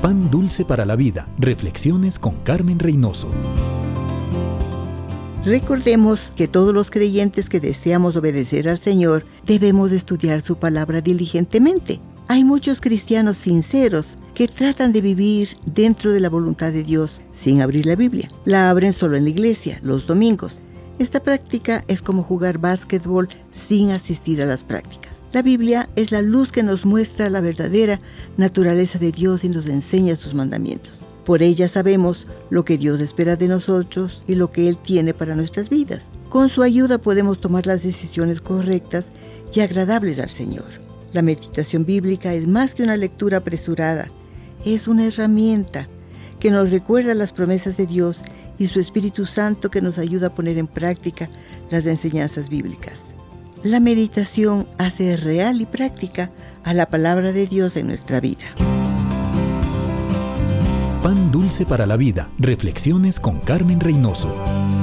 Pan dulce para la vida. Reflexiones con Carmen Reynoso. Recordemos que todos los creyentes que deseamos obedecer al Señor debemos estudiar su palabra diligentemente. Hay muchos cristianos sinceros que tratan de vivir dentro de la voluntad de Dios sin abrir la Biblia. La abren solo en la iglesia, los domingos. Esta práctica es como jugar básquetbol sin asistir a las prácticas. La Biblia es la luz que nos muestra la verdadera naturaleza de Dios y nos enseña sus mandamientos. Por ella sabemos lo que Dios espera de nosotros y lo que Él tiene para nuestras vidas. Con su ayuda podemos tomar las decisiones correctas y agradables al Señor. La meditación bíblica es más que una lectura apresurada. Es una herramienta que nos recuerda las promesas de Dios y su Espíritu Santo que nos ayuda a poner en práctica las enseñanzas bíblicas. La meditación hace real y práctica a la palabra de Dios en nuestra vida. Pan dulce para la vida. Reflexiones con Carmen Reynoso.